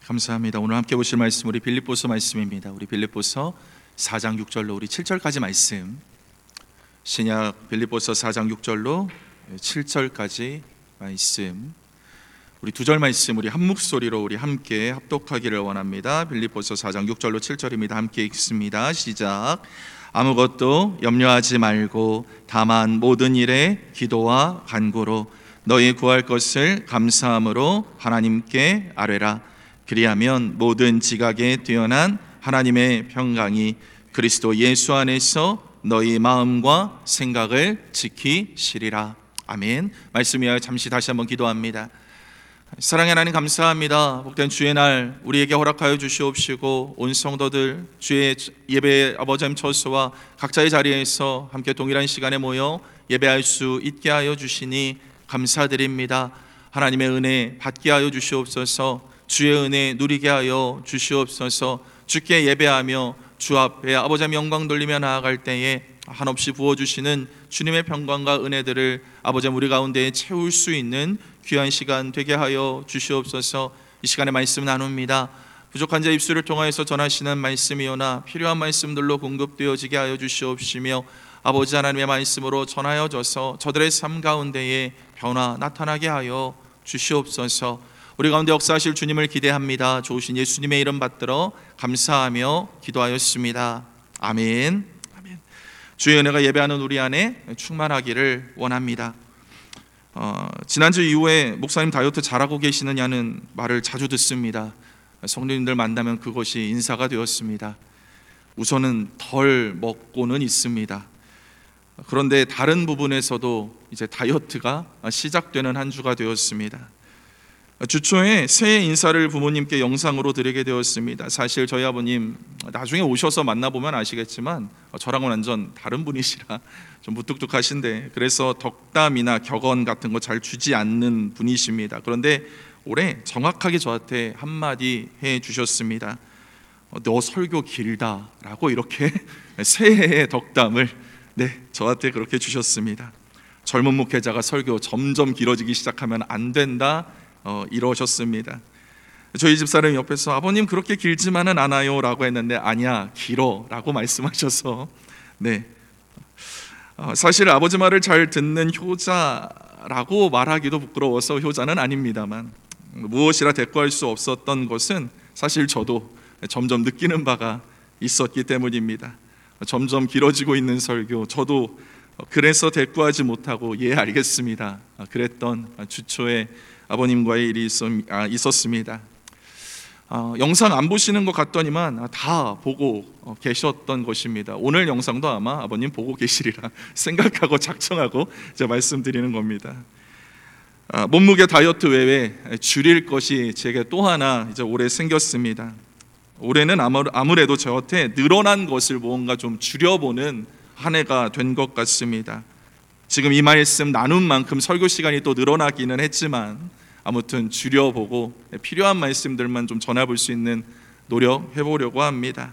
감사합니다. 오늘 함께 보실 말씀 우리 빌립보서 말씀입니다. 우리 빌립보서 4장 6절로 우리 7절까지 말씀, 신약 빌립보서 4장 6절로 7절까지 말씀, 우리 두 절 말씀 우리 한 목소리로 우리 함께 합독하기를 원합니다. 빌립보서 4장 6절로 7절입니다. 함께 읽습니다. 시작. 아무것도 염려하지 말고 다만 모든 일에 기도와 간구로 너희 구할 것을 감사함으로 하나님께 아뢰라. 그리하면 모든 지각에 뛰어난 하나님의 평강이 그리스도 예수 안에서 너희 마음과 생각을 지키시리라. 아멘. 말씀 위하여 잠시 다시 한번 기도합니다. 사랑의 하나님 감사합니다. 복된 주의 날 우리에게 허락하여 주시옵시고 온 성도들 주의 예배 아버지 하나님 처소와 각자의 자리에서 함께 동일한 시간에 모여 예배할 수 있게 하여 주시니 감사드립니다. 하나님의 은혜 받게 하여 주시옵소서. 주의 은혜 누리게 하여 주시옵소서. 주께 예배하며 주 앞에 아버지 하나님 영광 돌리며 나아갈 때에 한없이 부어주시는 주님의 평강과 은혜들을 아버지 하나님 우리 가운데에 채울 수 있는 귀한 시간 되게 하여 주시옵소서. 이 시간에 말씀 나눕니다. 부족한 자 입술을 통하여서 전하시는 말씀이오나 필요한 말씀들로 공급되어지게 하여 주시옵시며 아버지 하나님의 말씀으로 전하여져서 저들의 삶 가운데에 변화 나타나게 하여 주시옵소서. 우리 가운데 역사하실 주님을 기대합니다. 좋으신 예수님의 이름 받들어 감사하며 기도하였습니다. 아멘. 아멘. 주의 은혜가 예배하는 우리 안에 충만하기를 원합니다. 지난주 이후에 목사님 다이어트 잘하고 계시느냐는 말을 자주 듣습니다. 성도님들 만나면 그것이 인사가 되었습니다. 우선은 덜 먹고는 있습니다. 그런데 다른 부분에서도 이제 다이어트가 시작되는 한 주가 되었습니다. 주 초에 새해 인사를 부모님께 영상으로 드리게 되었습니다. 사실 저희 아버님 나중에 오셔서 만나보면 아시겠지만 저랑은 완전 다른 분이시라 좀 무뚝뚝하신데, 그래서 덕담이나 격언 같은 거 잘 주지 않는 분이십니다. 그런데 올해 정확하게 저한테 한마디 해주셨습니다. 너 설교 길다 라고 이렇게 새해의 덕담을 저한테 그렇게 주셨습니다. 젊은 목회자가 설교 점점 길어지기 시작하면 안 된다 이러셨습니다. 저희 집사람이 옆에서 아버님 그렇게 길지만은 않아요 라고 했는데 아니야 길어 라고 말씀하셔서 사실 아버지 말을 잘 듣는 효자라고 말하기도 부끄러워서 효자는 아닙니다만 무엇이라 대꾸할 수 없었던 것은 사실 저도 점점 느끼는 바가 있었기 때문입니다. 점점 길어지고 있는 설교, 저도 그래서 대꾸하지 못하고 예 알겠습니다 그랬던 주초에 아버님과의 일이 있었습니다. 영상 안 보시는 것 같더니만 다 보고 계셨던 것입니다. 오늘 영상도 아마 아버님 보고 계시리라 생각하고 작정하고 제가 말씀드리는 겁니다. 몸무게 다이어트 외에 줄일 것이 제게 또 하나 이제 올해 생겼습니다. 올해는 아무래도 저한테 늘어난 것을 뭔가 좀 줄여보는 한 해가 된 것 같습니다. 지금 이 말씀 나눈 만큼 설교 시간이 또 늘어나기는 했지만 아무튼 줄여보고 필요한 말씀들만 좀 전해볼 수 있는 노력해보려고 합니다.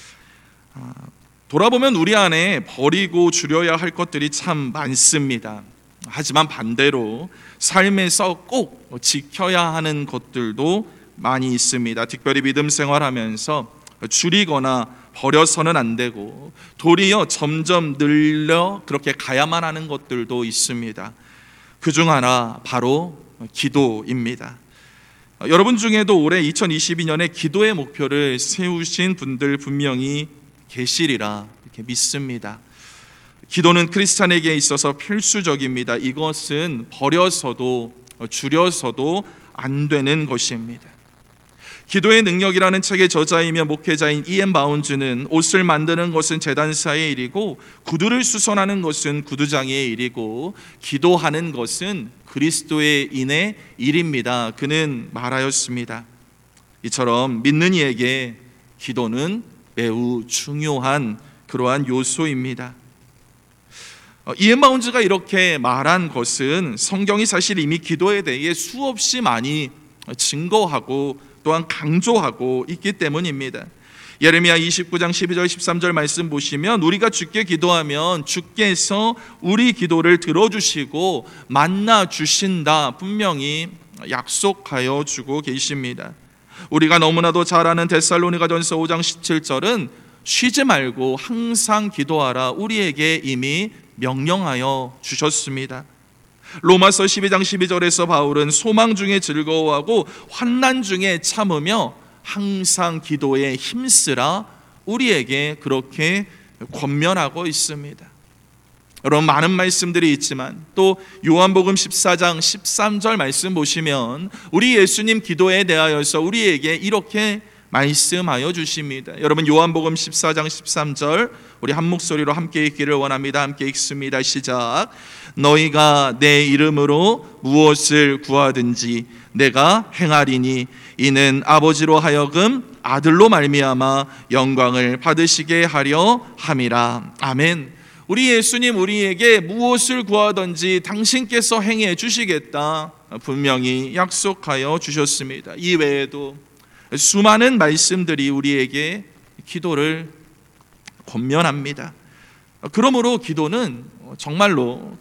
돌아보면 우리 안에 버리고 줄여야 할 것들이 참 많습니다. 하지만 반대로 삶에서 꼭 지켜야 하는 것들도 많이 있습니다. 특별히 믿음 생활하면서 줄이거나 버려서는 안 되고 도리어 점점 늘려 그렇게 가야만 하는 것들도 있습니다. 그중 하나 바로 기도입니다. 여러분 중에도 올해 2022년에 기도의 목표를 세우신 분들 분명히 계시리라 이렇게 믿습니다. 기도는 크리스찬에게 있어서 필수적입니다. 이것은 버려서도 줄여서도 안 되는 것입니다. 기도의 능력이라는 책의 저자이며 목회자인 이엠 바운즈는 옷을 만드는 것은 제단사의 일이고 구두를 수선하는 것은 구두장의 일이고 기도하는 것은 그리스도의 인의 일입니다. 그는 말하였습니다. 이처럼 믿는 이에게 기도는 매우 중요한 그러한 요소입니다. 이엠 바운즈가 이렇게 말한 것은 성경이 사실 이미 기도에 대해 수없이 많이 증거하고 또한 강조하고 있기 때문입니다. 예레미야 29장 12절 13절 말씀 보시면 우리가 주께 기도하면 주께서 우리 기도를 들어주시고 만나 주신다 분명히 약속하여 주고 계십니다. 우리가 너무나도 잘 아는 데살로니가전서 5장 17절은 쉬지 말고 항상 기도하라 우리에게 이미 명령하여 주셨습니다. 로마서 12장 12절에서 바울은 소망 중에 즐거워하고 환난 중에 참으며 항상 기도에 힘쓰라 우리에게 그렇게 권면하고 있습니다. 여러분, 많은 말씀들이 있지만 또 요한복음 14장 13절 말씀 보시면 우리 예수님 기도에 대하여서 우리에게 이렇게 말씀하여 주십니다. 여러분, 요한복음 14장 13절 우리 한 목소리로 함께 읽기를 원합니다. 함께 읽습니다. 시작. 너희가 내 이름으로 무엇을 구하든지 내가 행하리니 이는 아버지로 하여금 아들로 말미암아 영광을 받으시게 하려 함이라. 아멘. 우리 예수님 우리에게 무엇을 구하든지 당신께서 행해 주시겠다 분명히 약속하여 주셨습니다. 이 외에도 수많은 말씀들이 우리에게 기도를 권면합니다. 그러므로 기도는 정말로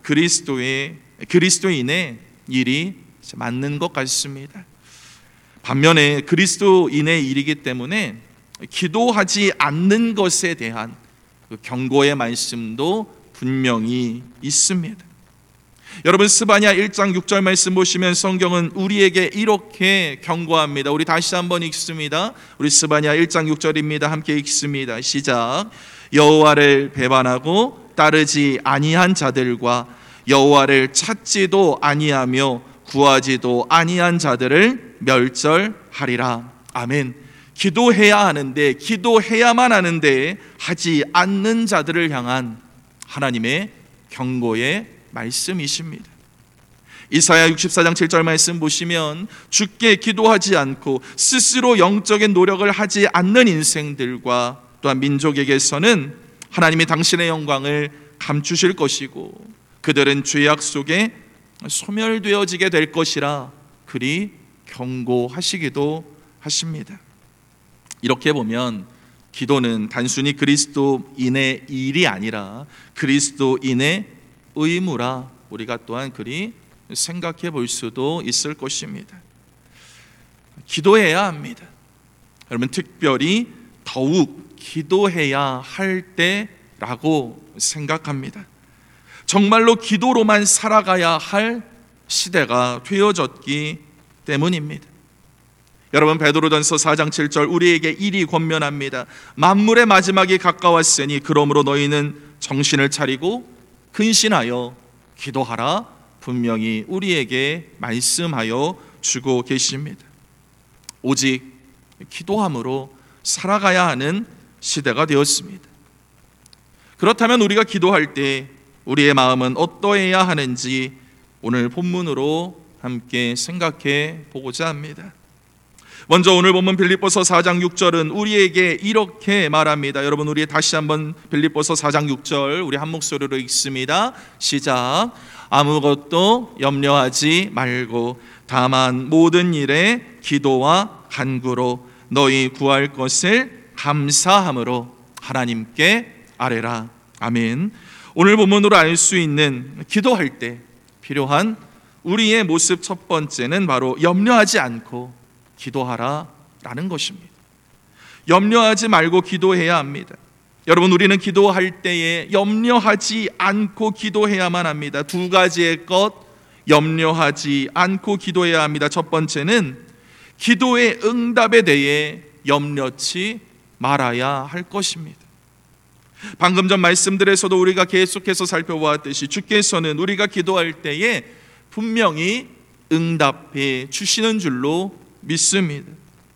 그리스도인의 일이 맞는 것 같습니다. 반면에 그리스도인의 일이기 때문에 기도하지 않는 것에 대한 경고의 말씀도 분명히 있습니다. 여러분, 스바냐 1장 6절 말씀 보시면 성경은 우리에게 이렇게 경고합니다. 우리 다시 한번 읽습니다. 우리 스바냐 1장 6절입니다. 함께 읽습니다. 시작. 여호와를 배반하고 따르지 아니한 자들과 여호와를 찾지도 아니하며 구하지도 아니한 자들을 멸절하리라. 아멘. 기도해야 하는데, 기도해야만 하는데 하지 않는 자들을 향한 하나님의 경고의 말씀이십니다. 이사야 64장 7절 말씀 보시면 주께 기도하지 않고 스스로 영적인 노력을 하지 않는 인생들과 또한 민족에게서는 하나님이 당신의 영광을 감추실 것이고 그들은 죄악 속에 소멸되어지게 될 것이라 그리 경고하시기도 하십니다. 이렇게 보면 기도는 단순히 그리스도인의 일이 아니라 그리스도인의 의무라 우리가 또한 그리 생각해 볼 수도 있을 것입니다. 기도해야 합니다. 여러분, 특별히 더욱 기도해야 할 때라고 생각합니다. 정말로 기도로만 살아가야 할 시대가 되어졌기 때문입니다. 여러분, 베드로전서 4장 7절 우리에게 이리 권면합니다. 만물의 마지막이 가까웠으니 그러므로 너희는 정신을 차리고 근신하여 기도하라 분명히 우리에게 말씀하여 주고 계십니다. 오직 기도함으로 살아가야 하는 시대가 되었습니다. 그렇다면 우리가 기도할 때 우리의 마음은 어떠해야 하는지 오늘 본문으로 함께 생각해 보고자 합니다. 먼저 오늘 본문 빌립보서 4장 6절은 우리에게 이렇게 말합니다. 여러분, 우리 다시 한번 빌립보서 4장 6절 우리 한 목소리로 읽습니다. 시작. 아무것도 염려하지 말고 다만 모든 일에 기도와 간구로 너희 구할 것을 감사함으로 하나님께 아뢰라. 아멘. 오늘 본문으로 알 수 있는 기도할 때 필요한 우리의 모습 첫 번째는 바로 염려하지 않고 기도하라라는 것입니다. 염려하지 말고 기도해야 합니다. 여러분, 우리는 기도할 때에 염려하지 않고 기도해야만 합니다. 두 가지의 것 염려하지 않고 기도해야 합니다. 첫 번째는 기도의 응답에 대해 염려치 말아야 할 것입니다. 방금 전 말씀들에서도 우리가 계속해서 살펴보았듯이 주께서는 우리가 기도할 때에 분명히 응답해 주시는 줄로 믿습니다.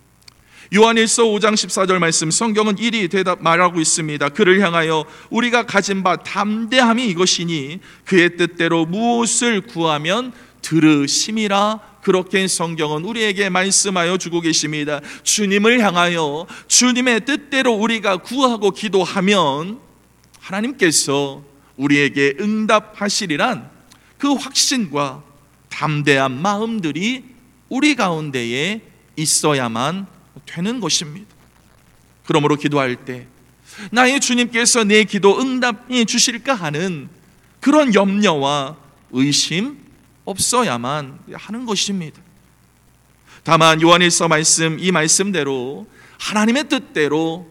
요한일서 5장 14절 말씀 성경은 이리 말하고 있습니다. 그를 향하여 우리가 가진 바 담대함이 이것이니 그의 뜻대로 무엇을 구하면 들으심이라. 그렇게 성경은 우리에게 말씀하여 주고 계십니다. 주님을 향하여 주님의 뜻대로 우리가 구하고 기도하면 하나님께서 우리에게 응답하시리란 그 확신과 담대한 마음들이 우리 가운데에 있어야만 되는 것입니다. 그러므로 기도할 때 나의 주님께서 내 기도 응답해 주실까 하는 그런 염려와 의심 없어야만 하는 것입니다. 다만 요한일서 말씀, 이 말씀대로 하나님의 뜻대로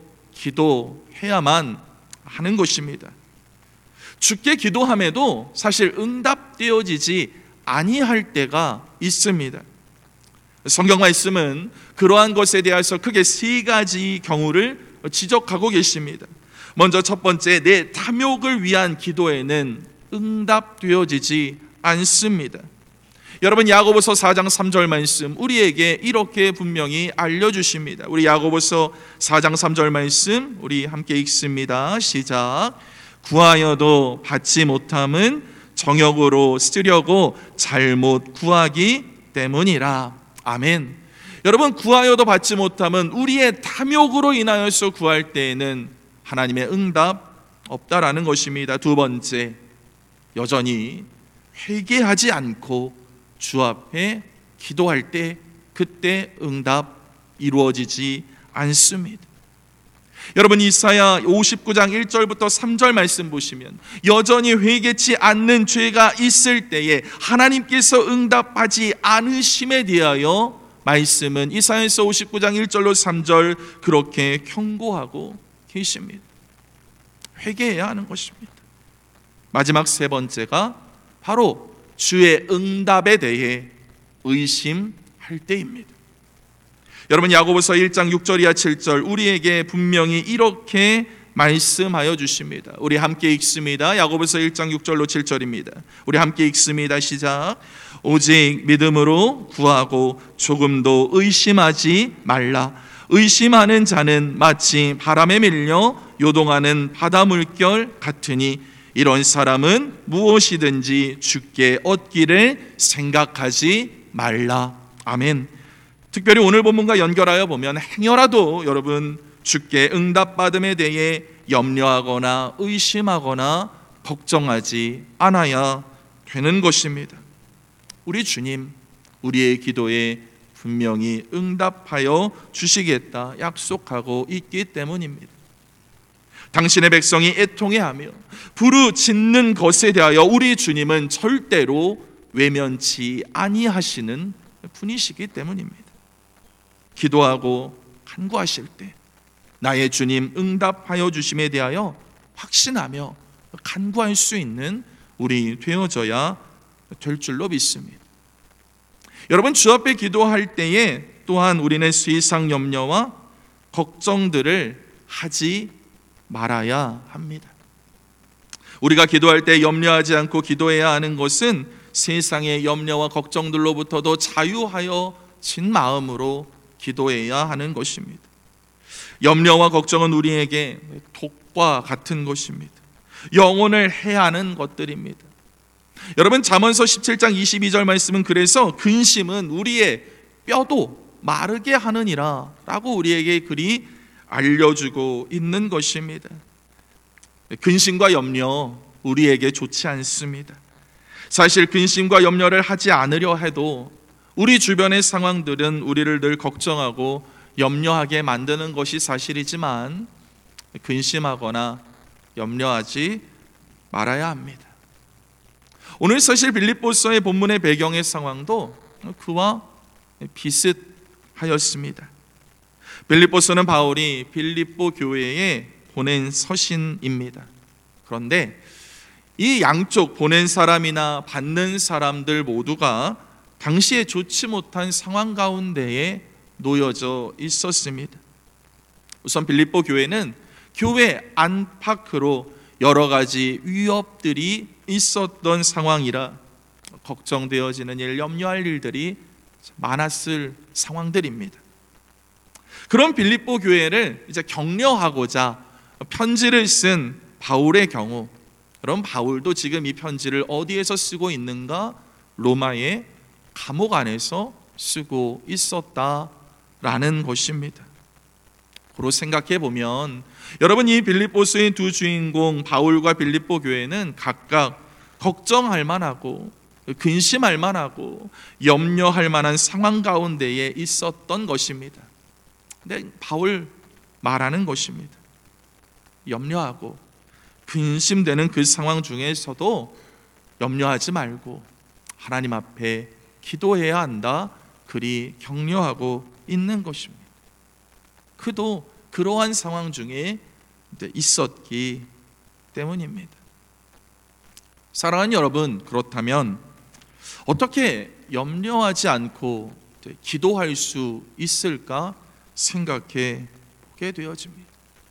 기도해야만 하는 것입니다. 주께 기도함에도 사실 응답되어지지 아니할 때가 있습니다. 성경 말씀은 그러한 것에 대해서 크게 세 가지 경우를 지적하고 계십니다. 먼저 첫 번째, 내 탐욕을 위한 기도에는 응답되어지지 않습니다. 여러분, 야고보서 4장 3절 말씀 우리에게 이렇게 분명히 알려주십니다. 우리 야고보서 4장 3절 말씀 우리 함께 읽습니다. 시작. 구하여도 받지 못함은 정욕으로 쓰려고 잘못 구하기 때문이라. 아멘. 여러분, 구하여도 받지 못함은 우리의 탐욕으로 인하여서 구할 때에는 하나님의 응답 없다라는 것입니다. 두 번째, 여전히 회개하지 않고 주 앞에 기도할 때 그때 응답 이루어지지 않습니다. 여러분, 이사야 59장 1절부터 3절 말씀 보시면 여전히 회개치 않는 죄가 있을 때에 하나님께서 응답하지 않으심에 대하여 말씀은 이사야서 59장 1절로 3절 그렇게 경고하고 계십니다. 회개해야 하는 것입니다. 마지막 세 번째가 바로 주의 응답에 대해 의심할 때입니다. 여러분, 야고보서 1장 6절 이하 7절 우리에게 분명히 이렇게 말씀하여 주십니다. 우리 함께 읽습니다. 야고보서 1장 6절로 7절입니다. 우리 함께 읽습니다. 시작. 오직 믿음으로 구하고 조금도 의심하지 말라. 의심하는 자는 마치 바람에 밀려 요동하는 바다 물결 같으니 이런 사람은 무엇이든지 주께 얻기를 생각하지 말라. 아멘. 특별히 오늘 본문과 연결하여 보면 행여라도 여러분 주께 응답받음에 대해 염려하거나 의심하거나 걱정하지 않아야 되는 것입니다. 우리 주님, 우리의 기도에 분명히 응답하여 주시겠다 약속하고 있기 때문입니다. 당신의 백성이 애통해하며 부르짖는 것에 대하여 우리 주님은 절대로 외면치 아니하시는 분이시기 때문입니다. 기도하고 간구하실 때 나의 주님 응답하여 주심에 대하여 확신하며 간구할 수 있는 우리 되어져야 될 줄로 믿습니다. 여러분, 주 앞에 기도할 때에 또한 우리는 세상 염려와 걱정들을 하지 말아야 합니다. 우리가 기도할 때 염려하지 않고 기도해야 하는 것은 세상의 염려와 걱정들로부터도 자유하여진 마음으로 기도해야 하는 것입니다. 염려와 걱정은 우리에게 독과 같은 것입니다. 영혼을 해하는 것들입니다. 여러분, 잠언서 17장 22절 말씀은 그래서 근심은 우리의 뼈도 마르게 하느니라 라고 우리에게 그리 알려주고 있는 것입니다. 근심과 염려 우리에게 좋지 않습니다. 사실 근심과 염려를 하지 않으려 해도 우리 주변의 상황들은 우리를 늘 걱정하고 염려하게 만드는 것이 사실이지만 근심하거나 염려하지 말아야 합니다. 오늘 사실 빌립보서의 본문의 배경의 상황도 그와 비슷하였습니다. 빌립보서는 바울이 빌립보 교회에 보낸 서신입니다. 그런데 이 양쪽 보낸 사람이나 받는 사람들 모두가 당시에 좋지 못한 상황 가운데에 놓여져 있었습니다. 우선 빌립보 교회는 교회 안팎으로 여러 가지 위협들이 있었던 상황이라 걱정되어지는 일, 염려할 일들이 많았을 상황들입니다. 그런 빌립보 교회를 이제 격려하고자 편지를 쓴 바울의 경우, 그럼 바울도 지금 이 편지를 어디에서 쓰고 있는가? 로마의 감옥 안에서 쓰고 있었다라는 것입니다. 그로 생각해 보면 여러분, 이 빌립보서의 두 주인공 바울과 빌립보 교회는 각각 걱정할 만하고 근심할 만하고 염려할 만한 상황 가운데에 있었던 것입니다. 근데 바울 말하는 것입니다. 염려하고 근심되는 그 상황 중에서도 염려하지 말고 하나님 앞에 기도해야 한다, 그리 격려하고 있는 것입니다. 그도 그러한 상황 중에 있었기 때문입니다. 사랑하는 여러분, 그렇다면 어떻게 염려하지 않고 기도할 수 있을까 생각해 보게 되어집니다.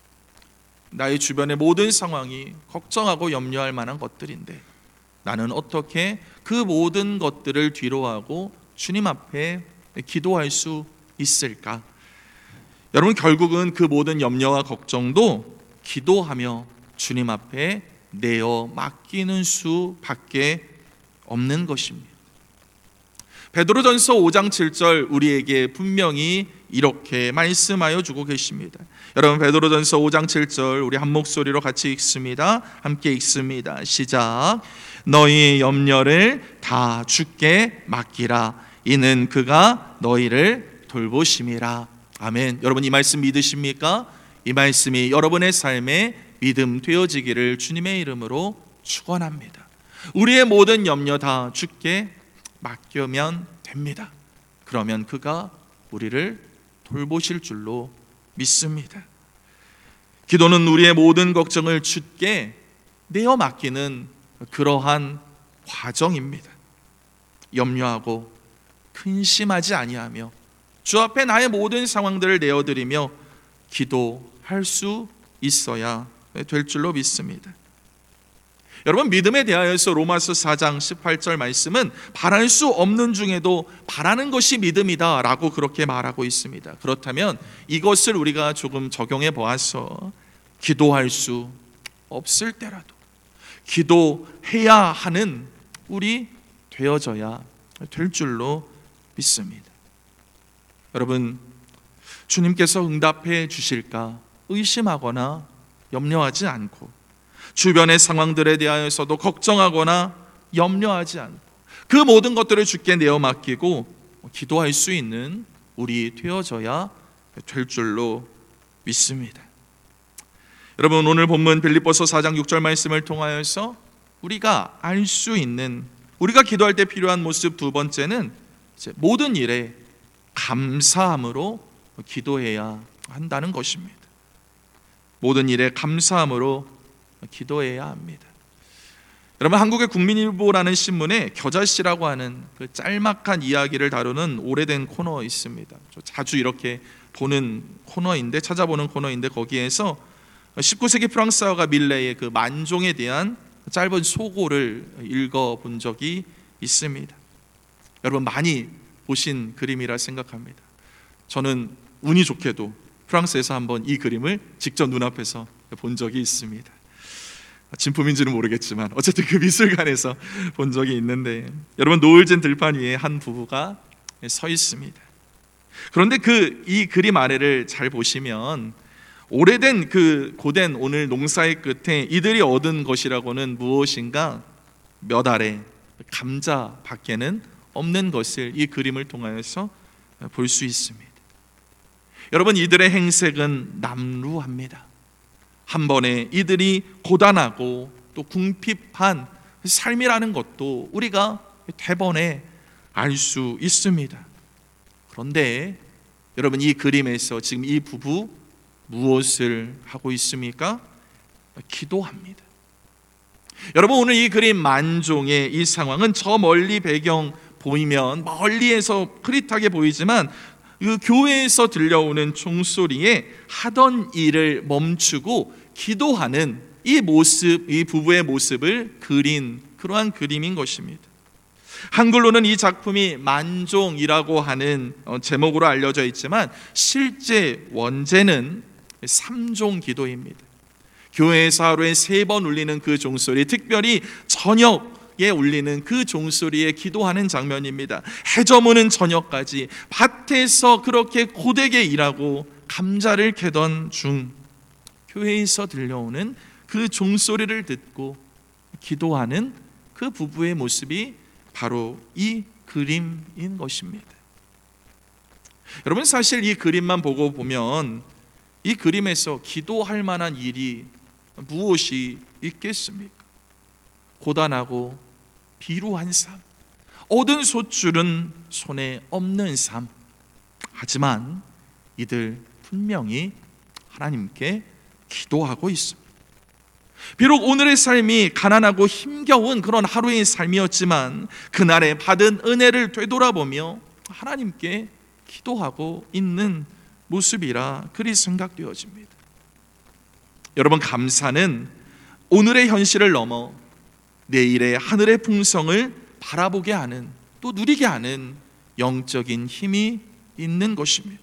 나의 주변의 모든 상황이 걱정하고 염려할 만한 것들인데 나는 어떻게 그 모든 것들을 뒤로하고 주님 앞에 기도할 수 있을까? 여러분, 결국은 그 모든 염려와 걱정도 기도하며 주님 앞에 내어 맡기는 수밖에 없는 것입니다. 베드로전서 5장 7절 우리에게 분명히 이렇게 말씀하여 주고 계십니다. 여러분, 베드로전서 5장 7절 우리 한 목소리로 같이 읽습니다. 함께 읽습니다. 시작. 너희의 염려를 다 주께 맡기라. 이는 그가 너희를 돌보심이라. 아멘. 여러분, 이 말씀 믿으십니까? 이 말씀이 여러분의 삶에 믿음 되어지기를 주님의 이름으로 축원합니다. 우리의 모든 염려 다 주께 맡기면 됩니다. 그러면 그가 우리를 돌보실 줄로 믿습니다. 기도는 우리의 모든 걱정을 주께 내어 맡기는 그러한 과정입니다. 염려하고 근심하지 아니하며 주 앞에 나의 모든 상황들을 내어드리며 기도할 수 있어야 될 줄로 믿습니다. 여러분, 믿음에 대하여서 로마서 4장 18절 말씀은 바랄 수 없는 중에도 바라는 것이 믿음이다 라고 그렇게 말하고 있습니다. 그렇다면 이것을 우리가 조금 적용해 보아서 기도할 수 없을 때라도 기도해야 하는 우리 되어져야 될 줄로 믿습니다. 여러분, 주님께서 응답해 주실까 의심하거나 염려하지 않고 주변의 상황들에 대하여서도 걱정하거나 염려하지 않고 그 모든 것들을 주께 내어 맡기고 기도할 수 있는 우리 되어져야 될 줄로 믿습니다. 여러분, 오늘 본문 빌립보서 4장 6절 말씀을 통하여서 우리가 알 수 있는, 우리가 기도할 때 필요한 모습 두 번째는 모든 일에 감사함으로 기도해야 한다는 것입니다. 모든 일에 감사함으로 기도해야 합니다. 여러분, 한국의 국민일보라는 신문에 겨자씨라고 하는 그 짤막한 이야기를 다루는 오래된 코너 있습니다. 자주 이렇게 보는 코너인데, 찾아보는 코너인데, 거기에서 19세기 프랑스화가 밀레의 그 만종에 대한 짧은 소고를 읽어본 적이 있습니다. 여러분, 많이 보신 그림이라 생각합니다. 저는 운이 좋게도 프랑스에서 한번 이 그림을 직접 눈앞에서 본 적이 있습니다. 진품인지는 모르겠지만 어쨌든 그 미술관에서 본 적이 있는데, 여러분, 노을진 들판 위에 한 부부가 서 있습니다. 그런데 이 그림 아래를 잘 보시면 오래된 그 고된 오늘 농사의 끝에 이들이 얻은 것이라고는 무엇인가 몇 알의 감자 밖에는 없는 것을 이 그림을 통하여서 볼 수 있습니다. 여러분, 이들의 행색은 남루합니다. 한 번에 이들이 고단하고 또 궁핍한 삶이라는 것도 우리가 대번에 알 수 있습니다. 그런데 여러분, 이 그림에서 지금 이 부부 무엇을 하고 있습니까? 기도합니다. 여러분, 오늘 이 그림 만종의 이 상황은 저 멀리 배경 보이면 멀리에서 흐릿하게 보이지만 그 교회에서 들려오는 종소리에 하던 일을 멈추고 기도하는 이 모습, 이 부부의 모습을 그린 그러한 그림인 것입니다. 한글로는 이 작품이 만종이라고 하는 제목으로 알려져 있지만 실제 원제는 삼종 기도입니다. 교회에서 하루에 3번 울리는 그 종소리, 특별히 저녁에 울리는 그 종소리에 기도하는 장면입니다. 해저무는 저녁까지 밭에서 그렇게 고되게 일하고 감자를 캐던 중 교회에서 들려오는 그 종소리를 듣고 기도하는 그 부부의 모습이 바로 이 그림인 것입니다. 여러분, 사실 이 그림만 보고 보면 이 그림에서 기도할 만한 일이 무엇이 있겠습니까? 고단하고 비루한 삶, 얻은 솥줄은 손에 없는 삶. 하지만 이들 분명히 하나님께 기도하고 있습니다. 비록 오늘의 삶이 가난하고 힘겨운 그런 하루의 삶이었지만 그날에 받은 은혜를 되돌아보며 하나님께 기도하고 있는 모습이라 그리 생각되어집니다. 여러분, 감사는 오늘의 현실을 넘어 내일의 하늘의 풍성을 바라보게 하는, 또 누리게 하는 영적인 힘이 있는 것입니다.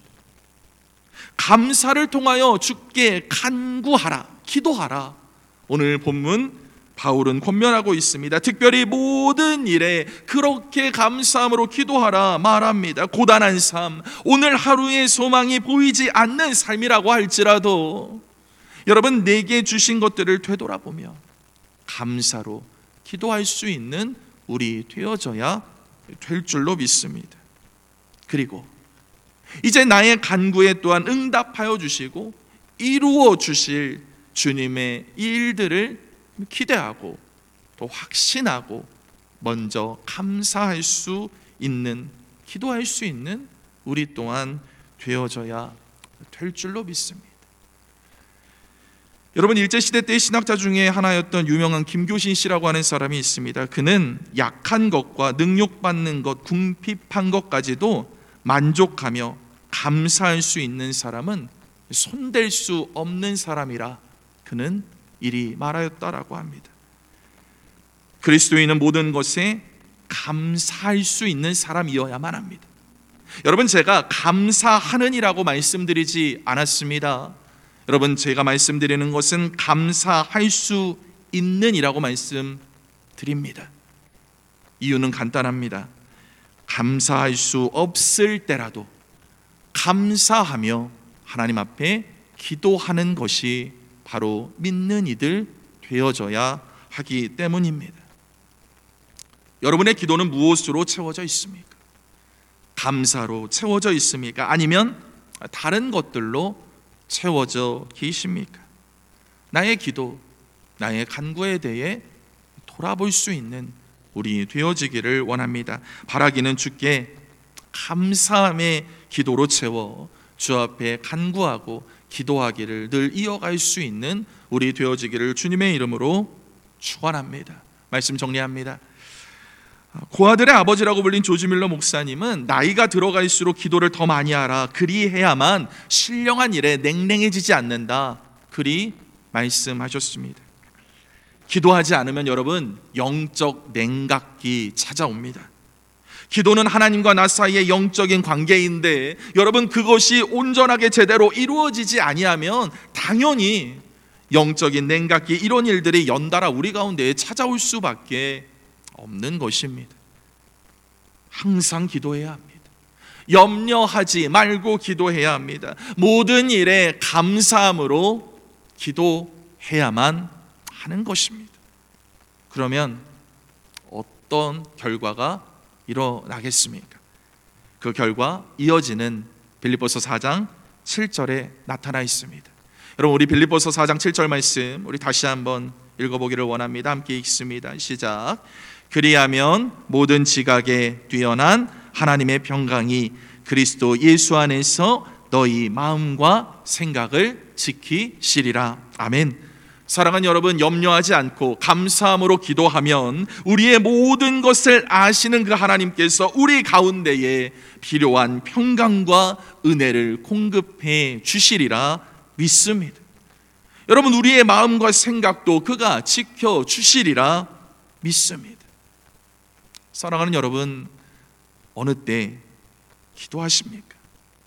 감사를 통하여 주께 간구하라, 기도하라. 오늘 본문 바울은 권면하고 있습니다. 특별히 모든 일에 그렇게 감사함으로 기도하라 말합니다. 고단한 삶, 오늘 하루의 소망이 보이지 않는 삶이라고 할지라도 여러분, 내게 주신 것들을 되돌아보며 감사로 기도할 수 있는 우리 되어져야 될 줄로 믿습니다. 그리고 이제 나의 간구에 또한 응답하여 주시고 이루어 주실 주님의 일들을 기대하고 또 확신하고 먼저 감사할 수 있는, 기도할 수 있는 우리 또한 되어져야 될 줄로 믿습니다. 여러분, 일제시대 때 신학자 중에 하나였던 유명한 김교신 씨라고 하는 사람이 있습니다. 그는 약한 것과 능욕받는 것, 궁핍한 것까지도 만족하며 감사할 수 있는 사람은 손댈 수 없는 사람이라 그는 이리 말하였다라고 합니다. 그리스도인은 모든 것에 감사할 수 있는 사람이어야만 합니다. 여러분, 제가 감사하는이라고 말씀드리지 않았습니다. 여러분, 제가 말씀드리는 것은 감사할 수 있는이라고 말씀드립니다. 이유는 간단합니다. 감사할 수 없을 때라도 감사하며 하나님 앞에 기도하는 것이 바로 믿는 이들 되어져야 하기 때문입니다. 여러분의 기도는 무엇으로 채워져 있습니까? 감사로 채워져 있습니까? 아니면 다른 것들로 채워져 계십니까? 나의 기도, 나의 간구에 대해 돌아볼 수 있는 우리 되어지기를 원합니다. 바라기는 주께 감사함의 기도로 채워 주 앞에 간구하고 기도하기를 늘 이어갈 수 있는 우리 되어지기를 주님의 이름으로 축원합니다. 말씀 정리합니다. 고아들의 아버지라고 불린 조지 밀러 목사님은 나이가 들어갈수록 기도를 더 많이 하라, 그리해야만 신령한 일에 냉랭해지지 않는다, 그리 말씀하셨습니다. 기도하지 않으면 여러분, 영적 냉각기 찾아옵니다. 기도는 하나님과 나 사이의 영적인 관계인데 여러분, 그것이 온전하게 제대로 이루어지지 아니하면 당연히 영적인 냉각기, 이런 일들이 연달아 우리 가운데에 찾아올 수밖에 없는 것입니다. 항상 기도해야 합니다. 염려하지 말고 기도해야 합니다. 모든 일에 감사함으로 기도해야만 하는 것입니다. 그러면 어떤 결과가 일어나겠습니까? 그 결과 이어지는 빌립보서 4장 7절에 나타나 있습니다. 여러분, 우리 빌립보서 4장 7절 말씀 우리 다시 한번 읽어보기를 원합니다. 함께 읽습니다. 시작. 그리하면 모든 지각에 뛰어난 하나님의 평강이 그리스도 예수 안에서 너희 마음과 생각을 지키시리라. 아멘. 사랑하는 여러분, 염려하지 않고 감사함으로 기도하면 우리의 모든 것을 아시는 그 하나님께서 우리 가운데에 필요한 평강과 은혜를 공급해 주시리라 믿습니다. 여러분, 우리의 마음과 생각도 그가 지켜주시리라 믿습니다. 사랑하는 여러분, 어느 때 기도하십니까?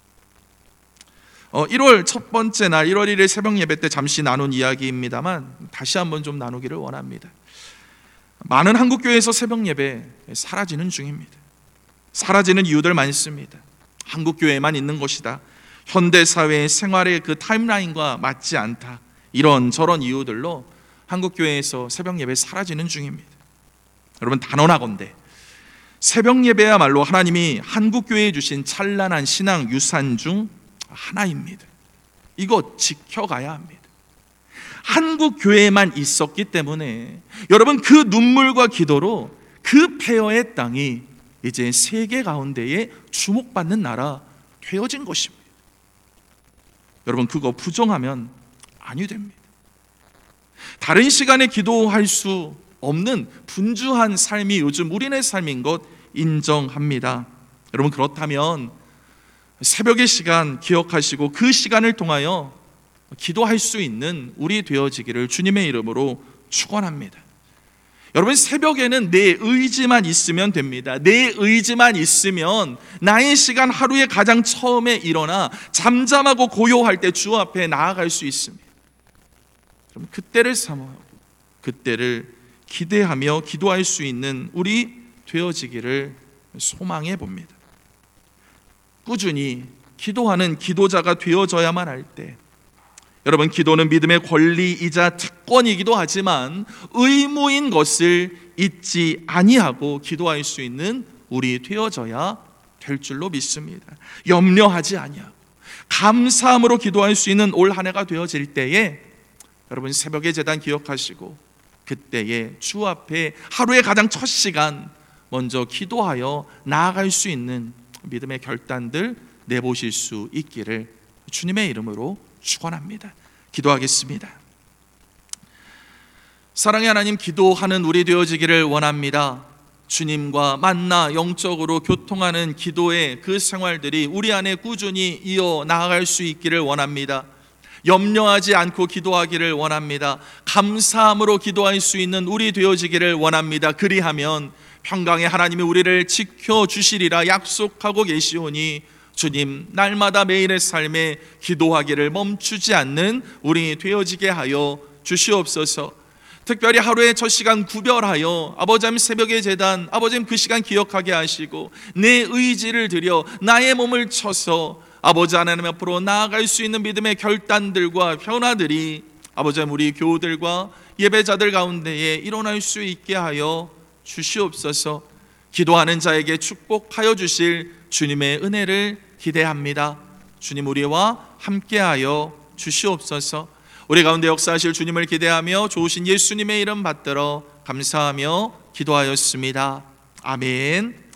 1월 첫 번째 날 1월 1일 새벽 예배 때 잠시 나눈 이야기입니다만 다시 한번 좀 나누기를 원합니다. 많은 한국교회에서 새벽 예배 사라지는 중입니다. 사라지는 이유들 많습니다. 한국교회에만 있는 것이다, 현대사회의 생활의 그 타임라인과 맞지 않다, 이런 저런 이유들로 한국교회에서 새벽 예배 사라지는 중입니다. 여러분, 단언하건대 새벽 예배야말로 하나님이 한국교회에 주신 찬란한 신앙 유산 중 하나입니다. 이거 지켜가야 합니다. 한국교회에만 있었기 때문에 여러분, 그 눈물과 기도로 그 폐허의 땅이 이제 세계 가운데에 주목받는 나라 되어진 것입니다. 여러분, 그거 부정하면 아니 됩니다. 다른 시간에 기도할 수 없는 분주한 삶이 요즘 우리네 삶인 것 인정합니다. 여러분, 그렇다면 새벽의 시간 기억하시고 그 시간을 통하여 기도할 수 있는 우리 되어지기를 주님의 이름으로 축원합니다. 여러분, 새벽에는 내 의지만 있으면 됩니다. 내 의지만 있으면 나의 시간 하루에 가장 처음에 일어나 잠잠하고 고요할 때 주 앞에 나아갈 수 있습니다. 그럼 그때를 사모하고 그때를 기대하며 기도할 수 있는 우리 되어지기를 소망해 봅니다. 꾸준히 기도하는 기도자가 되어져야만 할 때, 여러분, 기도는 믿음의 권리이자 특권이기도 하지만 의무인 것을 잊지 아니하고 기도할 수 있는 우리 되어져야 될 줄로 믿습니다. 염려하지 아니하고 감사함으로 기도할 수 있는 올 한 해가 되어질 때에, 여러분, 새벽의 제단 기억하시고 그때에 주 앞에 하루의 가장 첫 시간 먼저 기도하여 나아갈 수 있는 믿음의 결단들 내보실 수 있기를 주님의 이름으로 축원합니다. 기도하겠습니다. 사랑의 하나님, 기도하는 우리 되어지기를 원합니다. 주님과 만나 영적으로 교통하는 기도의 그 생활들이 우리 안에 꾸준히 이어 나아갈 수 있기를 원합니다. 염려하지 않고 기도하기를 원합니다. 감사함으로 기도할 수 있는 우리 되어지기를 원합니다. 그리하면 평강의 하나님이 우리를 지켜주시리라 약속하고 계시오니, 주님, 날마다 매일의 삶에 기도하기를 멈추지 않는 우리 되어지게 하여 주시옵소서. 특별히 하루의 첫 시간 구별하여 아버지 새벽의 제단, 아버지 그 시간 기억하게 하시고 내 의지를 들여 나의 몸을 쳐서 아버지 하나님 앞으로 나아갈 수 있는 믿음의 결단들과 변화들이 아버지 우리 교우들과 예배자들 가운데에 일어날 수 있게 하여 주시옵소서. 기도하는 자에게 축복하여 주실 주님의 은혜를 기대합니다. 주님, 우리와 함께하여 주시옵소서. 우리 가운데 역사하실 주님을 기대하며 좋으신 예수님의 이름 받들어 감사하며 기도하였습니다. 아멘.